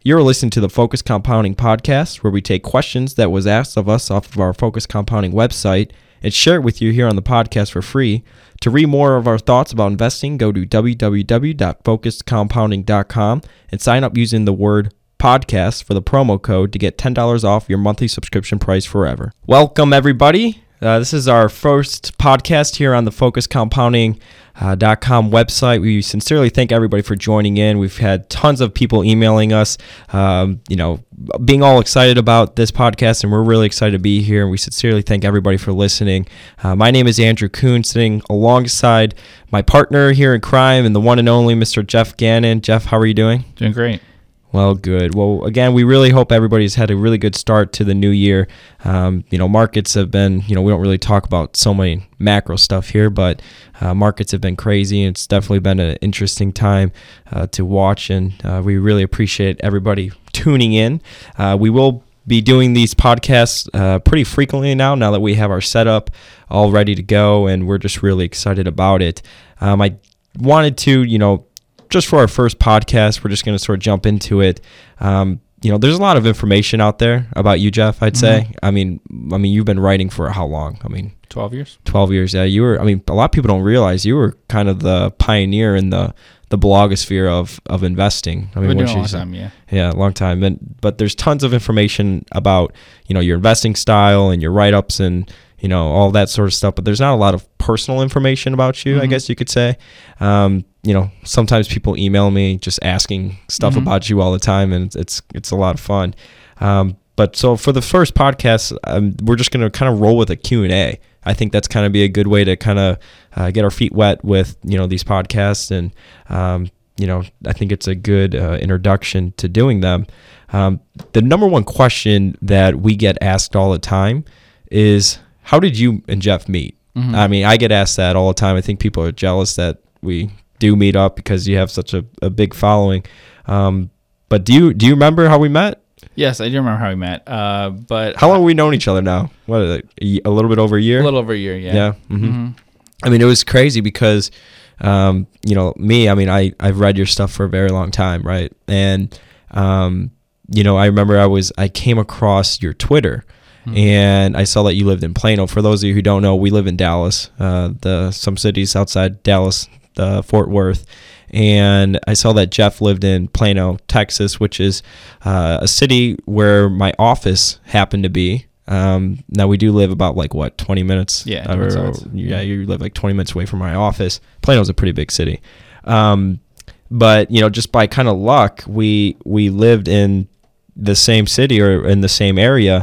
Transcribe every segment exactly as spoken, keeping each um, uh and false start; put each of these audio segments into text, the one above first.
You're listening to the Focus Compounding Podcast, where we take questions that was asked of us off of our Focus Compounding website and share it with you here on the podcast for free. To read more of our thoughts about investing, go to w w w dot focus compounding dot com and sign up using the word podcast for the promo code to get ten dollars off your monthly subscription price forever. Welcome, everybody. Uh, this is our first podcast here on the focus compounding dot com website. We sincerely thank everybody for joining in. We've had tons of people emailing us, um, you know, being all excited about this podcast, and we're really excited to be here. And we sincerely thank everybody for listening. Uh, my name is Andrew Kuhn, sitting alongside my partner here in crime and the one and only Mister Jeff Gannon. Jeff, how are you doing? Doing great. Well, good. Well, again, we really hope everybody's had a really good start to the new year. Um, you know, markets have been, you know, we don't really talk about so many macro stuff here, but uh, markets have been crazy, and it's definitely been an interesting time uh, to watch, and uh, we really appreciate everybody tuning in. Uh, we will be doing these podcasts uh, pretty frequently now, now that we have our setup all ready to go, and we're just really excited about it. Um, I wanted to, you know, just for our first podcast, we're just going to sort of jump into it. Um, you know, there's a lot of information out there about you, Jeff, I'd mm-hmm. say. I mean, I mean, you've been writing for how long? I mean, twelve years. twelve years, yeah. You were, I mean, a lot of people don't realize you were kind of the pioneer in the, the blogosphere of, of investing. I mean, We've been doing a long say, time, yeah. Yeah, a long time. And, but there's tons of information about, you know, your investing style and your write-ups and, you know, all that sort of stuff. But there's not a lot of personal information about you, mm-hmm. I guess you could say. Um, you know, sometimes people email me just asking stuff mm-hmm. about you all the time, and it's it's a lot of fun. Um, but so for the first podcast, um, we're just going to kind of roll with a Q and A. I think that's kind of be a good way to kind of uh, get our feet wet with, you know, these podcasts. And, um, you know, I think it's a good uh, introduction to doing them. Um, the number one question that we get asked all the time is, how did you and Jeff meet? Mm-hmm. I mean, I get asked that all the time. I think people are jealous that we do meet up because you have such a, a big following. Um, but do you do you remember how we met? Yes, I do remember how we met. Uh, but how long have we known each other now? What is it, a little bit over a year? A little over a year, yeah. Yeah. Mm-hmm. Mm-hmm. I mean, it was crazy because, um, you know, me. I mean, I I've read your stuff for a very long time, right? And um, you know, I remember I was I came across your Twitter. And I saw that you lived in Plano. For those of you who don't know, we live in Dallas, uh, the some cities outside Dallas, uh, Fort Worth. And I saw that Jeff lived in Plano, Texas, which is uh, a city where my office happened to be. Um, now, we do live about, like, what, twenty minutes? Yeah, or, or, yeah, you live like twenty minutes away from my office. Plano's a pretty big city. Um, but, you know, just by kind of luck, we we lived in the same city or in the same area.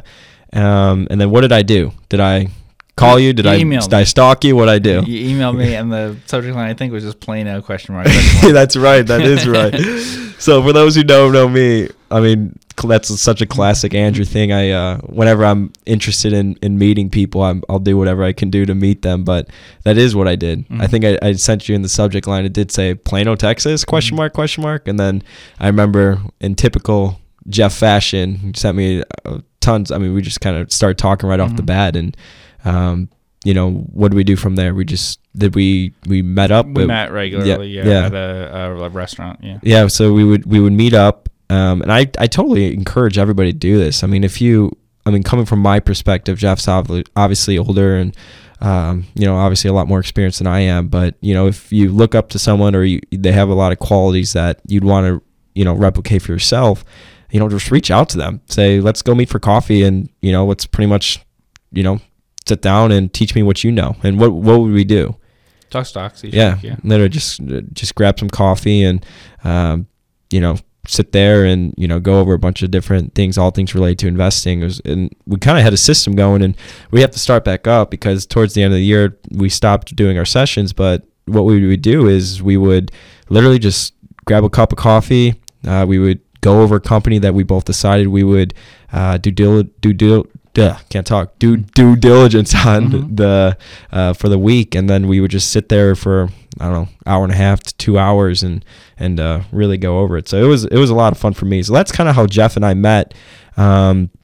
Um, and then what did I do? Did I call you? Did, you I, did I stalk you? What did I do? You emailed me, and the subject line, I think, was just Plano question mark. That's right. That is right. So for those who don't know me, I mean, that's such a classic Andrew thing. I uh, whenever I'm interested in, in meeting people, I'm, I'll do whatever I can do to meet them. But that is what I did. Mm-hmm. I think I, I sent you in the subject line. It did say Plano, Texas, question mark, question mark. And then I remember in typical Jeff fashion, he sent me uh, tons. I mean, we just kind of started talking right mm-hmm. off the bat, and um, you know, what did we do from there? We just did we we met up. We, we met regularly, yeah, yeah, yeah. at a, a restaurant, yeah. Yeah, so we would we would meet up, um, and I I totally encourage everybody to do this. I mean, if you, I mean, coming from my perspective, Jeff's obviously older and. Um, you know, obviously a lot more experience than I am, but you know, if you look up to someone or you, they have a lot of qualities that you'd want to, you know, replicate for yourself. You know, just reach out to them. Say, let's go meet for coffee, and you know, let's pretty much, you know, sit down and teach me what you know. And what what would we do? Talk stocks. Yeah, yeah, literally just just grab some coffee and, um, you know, sit there and you know go over a bunch of different things, all things related to investing. It was, and we kind of had a system going, and we have to start back up because towards the end of the year we stopped doing our sessions. But what we would do is we would literally just grab a cup of coffee. Uh, we would go over a company that we both decided we would uh, do dil- do dil- duh, can't talk do due diligence on mm-hmm. the uh, for the week, and then we would just sit there for I don't know hour and a half to two hours and and uh, really go over it. So it was it was a lot of fun for me. So that's kind of how Jeff and I met. Um,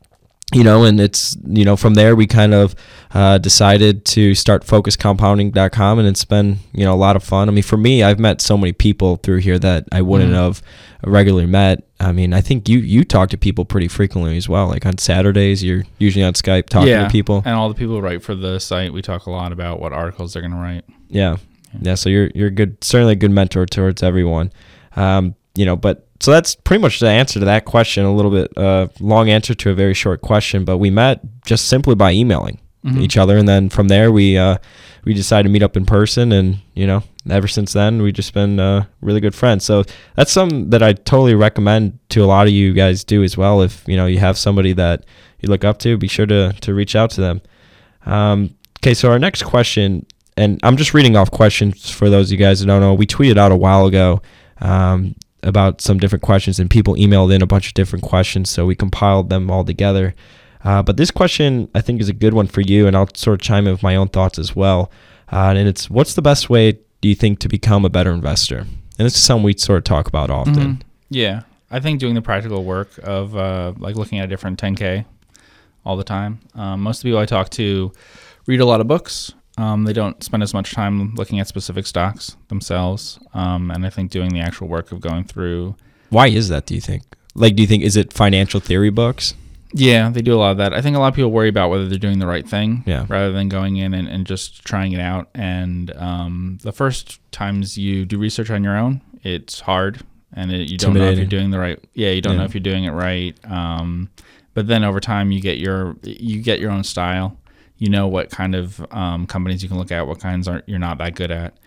you know, and it's, you know, from there we kind of uh, decided to start focus compounding dot com, and it's been, you know, a lot of fun. I mean, for me, I've met so many people through here that I wouldn't mm-hmm. have regularly met. I mean, I think you, you talk to people pretty frequently as well. Like on Saturdays, you're usually on Skype talking yeah, to people. And all the people who write for the site, we talk a lot about what articles they're going to write. Yeah. yeah. Yeah. So you're, you're good, certainly a good mentor towards everyone. Um, you know, but so that's pretty much the answer to that question. A little bit uh, long answer to a very short question, but we met just simply by emailing mm-hmm. each other, and then from there we uh, we decided to meet up in person, and you know, ever since then we've just been uh, really good friends. So that's something that I totally recommend to a lot of you guys do as well. If you know you have somebody that you look up to, be sure to to reach out to them. Um, okay, so our next question, and I'm just reading off questions for those of you guys that don't know. We tweeted out a while ago. Um, about some different questions, and people emailed in a bunch of different questions, so we compiled them all together. Uh, but this question, I think, is a good one for you, and I'll sort of chime in with my own thoughts as well. Uh, and it's, what's the best way, do you think, to become a better investor? And this is something we sort of talk about often. Mm-hmm. Yeah. I think doing the practical work of uh, like looking at a different ten K all the time. Um, most of the people I talk to read a lot of books. Um, they don't spend as much time looking at specific stocks themselves. Um, and I think doing the actual work of going through. Why is that, do you think? Like, do you think, is it financial theory books? Yeah, they do a lot of that. I think a lot of people worry about whether they're doing the right thing yeah. rather than going in and, and just trying it out. And um, the first times you do research on your own, it's hard. And it, you don't know if you're doing the right. Yeah, you don't yeah. know if you're doing it right. Um, but then over time, you get your you get your own style. You know what kind of um, companies you can look at, what kinds aren't you're not that good at,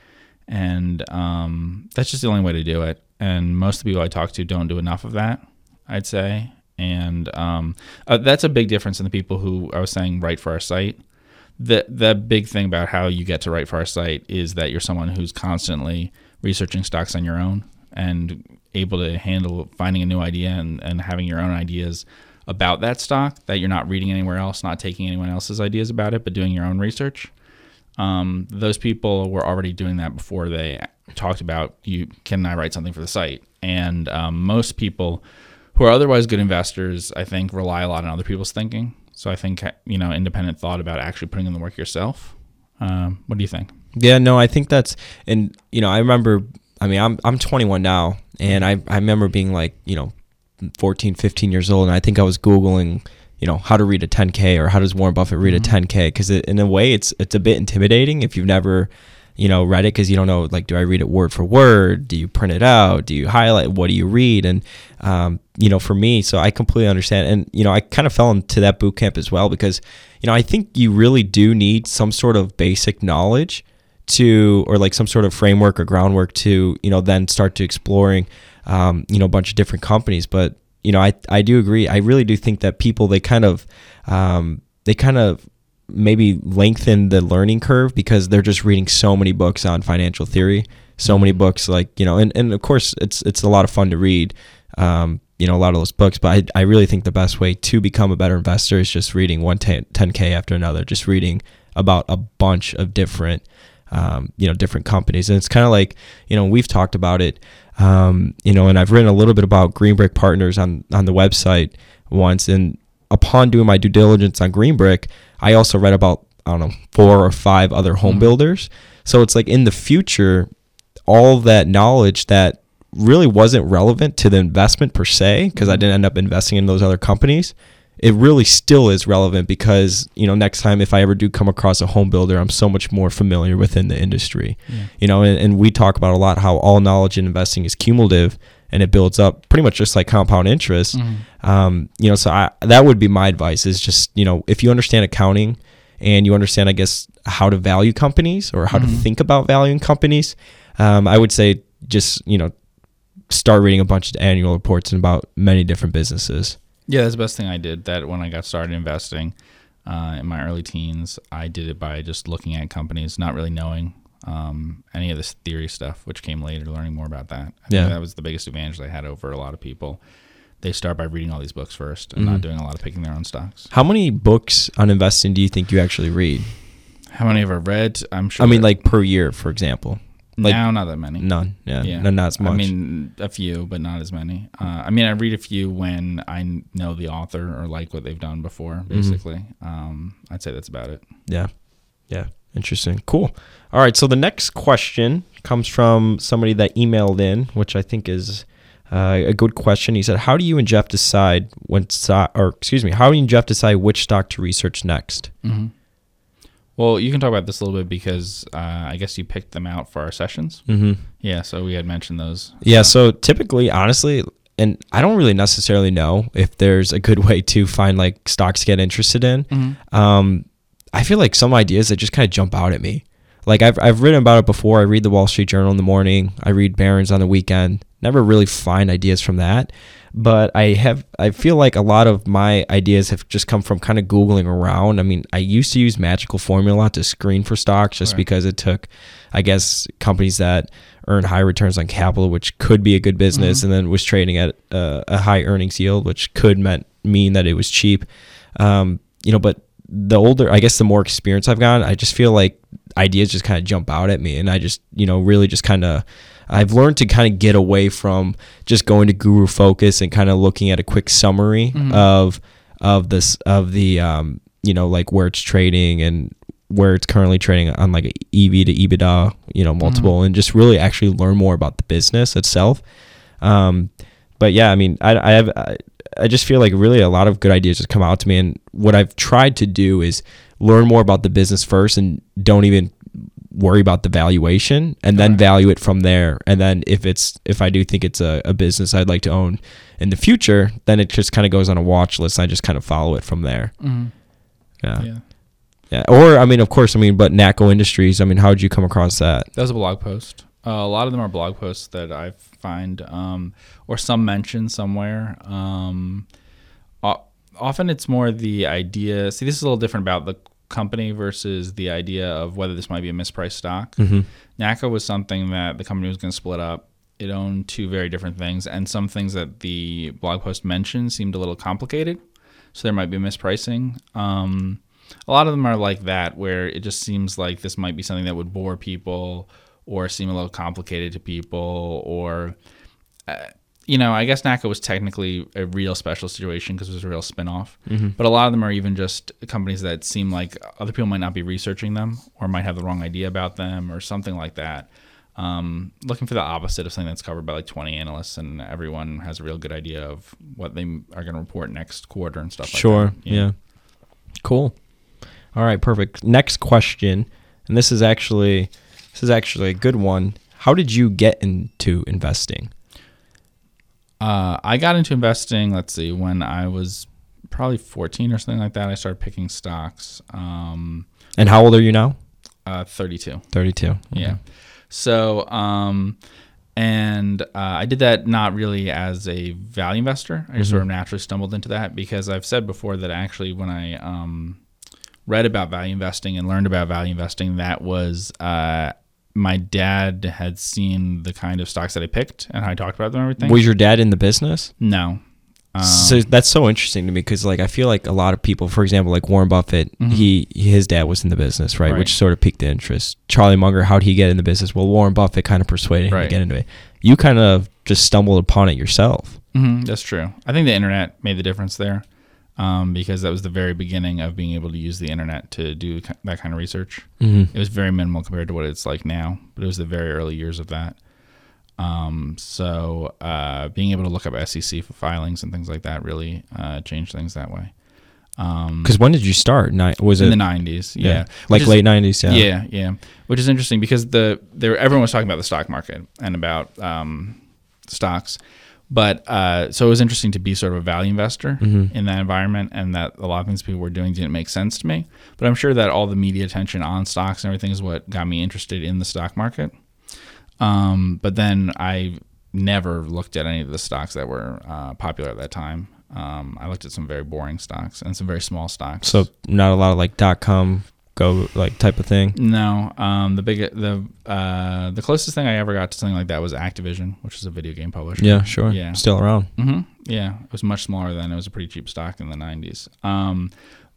and um, that's just the only way to do it. And most of the people I talk to don't do enough of that, I'd say. And um, uh, that's a big difference in the people who I was saying write for our site. The the big thing about how you get to write for our site is that you're someone who's constantly researching stocks on your own and able to handle finding a new idea and, and having your own ideas about that stock, that you're not reading anywhere else, not taking anyone else's ideas about it, but doing your own research. Um, those people were already doing that before they talked about, you can I write something for the site? And um, most people who are otherwise good investors, I think, rely a lot on other people's thinking. So I think, you know, independent thought about actually putting in the work yourself. Um, what do you think? Yeah, no, I think that's, and, you know, I remember, I mean, I'm I'm twenty-one now, and I, I remember being like, you know, fourteen, fifteen years old, and I think I was Googling, you know, how to read a ten K or how does Warren Buffett read mm-hmm. a ten K, because in a way it's it's a bit intimidating if you've never, you know, read it, because you don't know, like, do I read it word for word? Do you print it out? Do you highlight? What do you read? And, um, you know, for me, so I completely understand. And, you know, I kind of fell into that boot camp as well because, you know, I think you really do need some sort of basic knowledge to, or like some sort of framework or groundwork to, you know, then start to exploring, um, you know, a bunch of different companies. But, you know, I, I do agree. I really do think that people, they kind of, um, they kind of maybe lengthen the learning curve because they're just reading so many books on financial theory, so many books, like, you know, and, and of course it's, it's a lot of fun to read, um, you know, a lot of those books, but I, I really think the best way to become a better investor is just reading one ten K after another, just reading about a bunch of different, um, you know, different companies. And it's kind of like, you know, we've talked about it, um, you know, and I've written a little bit about Green Brick Partners on, on the website once. And upon doing my due diligence on Green Brick, I also read about, I don't know, four or five other home mm-hmm. builders. So it's like in the future, all that knowledge that really wasn't relevant to the investment per se, because I didn't end up investing in those other companies, it really still is relevant because, you know, next time if I ever do come across a home builder, I'm so much more familiar within the industry. Yeah. You know, and, and we talk about a lot how all knowledge in investing is cumulative and it builds up pretty much just like compound interest. Mm-hmm. Um, you know, so I, that would be my advice is just, you know, if you understand accounting and you understand, I guess, how to value companies or how mm-hmm. to think about valuing companies, um, I would say just, you know, start reading a bunch of annual reports about many different businesses. Yeah, that's the best thing I did. That when I got started investing uh, in my early teens, I did it by just looking at companies, not really knowing um, any of this theory stuff, which came later, learning more about that. I yeah. think that was the biggest advantage I had over a lot of people. They start by reading all these books first and mm-hmm. not doing a lot of picking their own stocks. How many books on investing do you think you actually read? How many have I read? I'm sure. I mean, like per year, for example. Like, now, not that many. None. Yeah. yeah. No, not as much. I mean, a few, but not as many. Uh, I mean, I read a few when I know the author or like what they've done before, basically. Mm-hmm. Um, I'd say that's about it. Yeah. Yeah. Interesting. Cool. All right. So the next question comes from somebody that emailed in, which I think is uh, a good question. He said, how do you and Jeff decide when stock, or excuse me, how do you and Jeff decide which stock to research next? Mm-hmm. Well, you can talk about this a little bit because uh, I guess you picked them out for our sessions. Mm-hmm. Yeah, so we had mentioned those. Yeah, so typically, honestly, and I don't really necessarily know if there's a good way to find like stocks to get interested in. Mm-hmm. Um, I feel like some ideas that just kind of jump out at me. Like I've I've written about it before. I read the Wall Street Journal in the morning. I read Barron's on the weekend. Never really find ideas from that. But I have, I feel like a lot of my ideas have just come from kind of Googling around. I mean, I used to use Magical Formula to screen for stocks just right. because it took, I guess, companies that earn high returns on capital, which could be a good business, mm-hmm. and then was trading at uh, a high earnings yield, which could meant mean that it was cheap. Um, you know, but the older, I guess, the more experience I've gotten, I just feel like ideas just kind of jump out at me, and I just, you know, really just kind of. I've learned to kind of get away from just going to Guru Focus and kind of looking at a quick summary mm-hmm. of of this of the um, you know, like where it's trading and where it's currently trading on like a E V to EBITDA, you know, multiple, mm-hmm. and just really actually learn more about the business itself. Um, but yeah, I mean, I I have I, I just feel like really a lot of good ideas just come out to me, and what I've tried to do is learn more about the business first and don't even worry about the valuation, and then right. value it from there. And then if it's if I do think it's a, a business I'd like to own in the future, then it just kind of goes on a watch list. And I just kind of follow it from there. Mm-hmm. Yeah. yeah. Yeah. Or, I mean, of course, I mean, but NACCO Industries, I mean, how did you come across that? That was a blog post. Uh, a lot of them are blog posts that I find, um, or some mention somewhere. Um, often it's more the idea. See, this is a little different about the company versus the idea of whether this might be a mispriced stock. Mm-hmm. NACCO was something that the company was going to split up. It owned two very different things, and some things that the blog post mentioned seemed a little complicated, so there might be mispricing. Um, a lot of them are like that, where it just seems like this might be something that would bore people or seem a little complicated to people, or uh, you know, I guess NACCO was technically a real special situation because it was a real spinoff. Mm-hmm. But a lot of them are even just companies that seem like other people might not be researching them or might have the wrong idea about them or something like that. Um, looking for the opposite of something that's covered by like twenty analysts and everyone has a real good idea of what they are going to report next quarter and stuff like sure, that. Sure, yeah. yeah. Cool. All right, perfect. Next question, and this is actually this is actually a good one. How did you get into investing? Uh, I got into investing, let's see, when I was probably fourteen or something like that. I started picking stocks. Um, and how old are you now? Uh, thirty-two. thirty-two. Okay. Yeah. So, um, and uh, I did that not really as a value investor. I just mm-hmm. sort of naturally stumbled into that because I've said before that actually when I um, read about value investing and learned about value investing, that was uh, my dad had seen the kind of stocks that I picked and how I talked about them and everything. Was your dad in the business? No. Um, so that's so interesting to me because, like, I feel like a lot of people, for example, like Warren Buffett, mm-hmm. he his dad was in the business, right? right? Which sort of piqued the interest. Charlie Munger, how'd he get in the business? Well, Warren Buffett kind of persuaded him right. to get into it. You kind of just stumbled upon it yourself. Mm-hmm, that's true. I think the internet made the difference there um, because that was the very beginning of being able to use the internet to do that kind of research. Mm-hmm. It was very minimal compared to what it's like now, but it was the very early years of that. Um, so, uh, being able to look up S E C for filings and things like that really, uh, changed things that way. Um, cause when did you start? Ni- was in it the nineties? Yeah. yeah. Like is, late nineties. Yeah. Yeah. Yeah. Which is interesting because the, there, everyone was talking about the stock market and about, um, stocks, but, uh, so it was interesting to be sort of a value investor mm-hmm. in that environment, and that a lot of things people were doing didn't make sense to me, but I'm sure that all the media attention on stocks and everything is what got me interested in the stock market. Um, but then I never looked at any of the stocks that were uh, popular at that time. Um, I looked at some very boring stocks and some very small stocks. So not a lot of like dot com go like type of thing. No, um, the big the uh, the closest thing I ever got to something like that was Activision, which is a video game publisher. Yeah, sure. Yeah, still around. Mm-hmm. Yeah, it was much smaller then. It was a pretty cheap stock in the nineties. Um,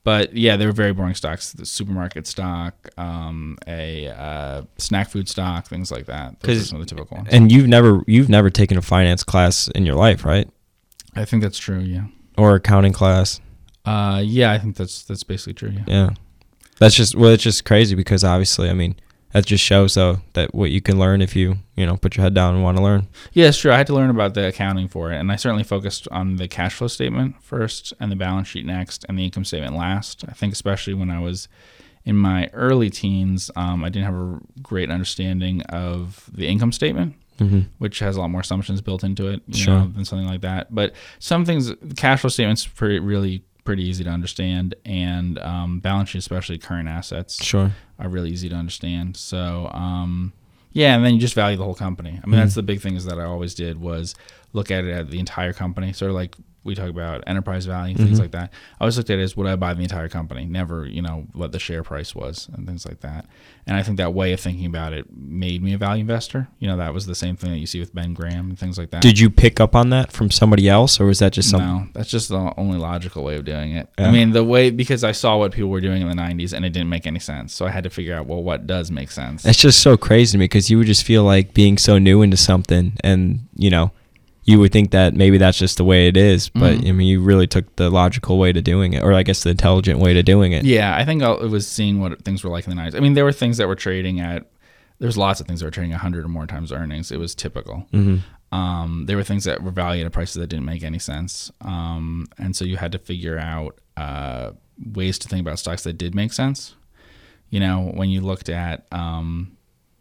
But yeah, they were very boring stocks. The supermarket stock, um, a uh, snack food stock, things like that. Those are some of the typical ones. And you've never you've never taken a finance class in your life, right? I think that's true. Yeah. Or accounting class. Uh, yeah, I think that's that's basically true. Yeah. Yeah. That's just well, it's just crazy because obviously, I mean, that just shows though that what you can learn if you you know put your head down and want to learn. Yeah, it's true. I had to learn about the accounting for it, and I certainly focused on the cash flow statement first, and the balance sheet next, and the income statement last. I think especially when I was in my early teens, um, I didn't have a great understanding of the income statement, mm-hmm. which has a lot more assumptions built into it, you sure. know, than something like that. But some things, the cash flow statement's pretty really. pretty easy to understand, and um, balance sheet, especially current assets, sure, are really easy to understand. So, um, yeah, and then you just value the whole company. I mean, mm-hmm. that's the big thing is that I always did was look at it at the entire company, sort of like we talk about enterprise value, things mm-hmm. like that. I always looked at it as would I buy the entire company, never, you know, what the share price was and things like that. And I think that way of thinking about it made me a value investor. You know, that was the same thing that you see with Ben Graham and things like that. Did you pick up on that from somebody else, or was that just something? No, that's just the only logical way of doing it. Yeah. I mean, the way, because I saw what people were doing in the nineties and it didn't make any sense. So I had to figure out, well, what does make sense? It's just so crazy to me because you would just feel like being so new into something and, you know, you would think that maybe that's just the way it is, but mm-hmm. I mean, you really took the logical way to doing it, or I guess the intelligent way to doing it. Yeah, I think it was seeing what things were like in the nineties. I mean, there were things that were trading at, there's lots of things that were trading one hundred or more times earnings. It was typical. Mm-hmm. Um, there were things that were valued at prices that didn't make any sense. Um, and so you had to figure out uh, ways to think about stocks that did make sense. You know, when you looked at, um,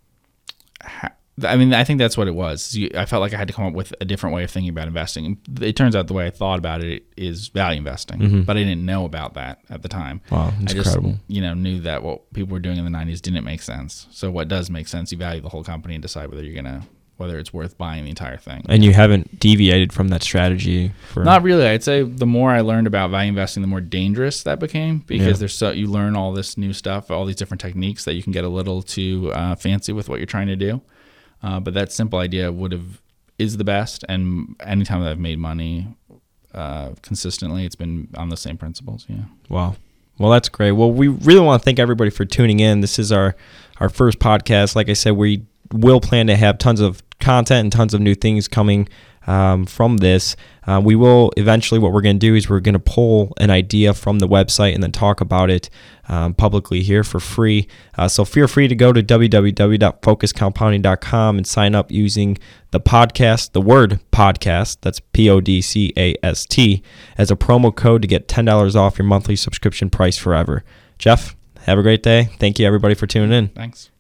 ha- I mean, I think that's what it was. I felt like I had to come up with a different way of thinking about investing. It turns out the way I thought about it is value investing, mm-hmm. but I didn't know about that at the time. Wow, that's I just, incredible. You know, knew that what people were doing in the nineties didn't make sense. So what does make sense, you value the whole company and decide whether you're gonna, whether it's worth buying the entire thing. And you haven't deviated from that strategy for Not really. I'd say the more I learned about value investing, the more dangerous that became, because yeah. there's so you learn all this new stuff, all these different techniques that you can get a little too uh, fancy with what you're trying to do. Uh, but that simple idea would have is the best, and anytime that I've made money uh, consistently, it's been on the same principles. Yeah. Wow. Well, that's great. Well, we really want to thank everybody for tuning in. This is our our first podcast. Like I said, we will plan to have tons of content and tons of new things coming um, from this. Uh, we will eventually, what we're going to do is we're going to pull an idea from the website and then talk about it um, publicly here for free. Uh, so feel free to go to w w w dot focus compounding dot com and sign up using the podcast, the word podcast, that's P O D C A S T, as a promo code to get ten dollars off your monthly subscription price forever. Jeff, have a great day. Thank you, everybody, for tuning in. Thanks.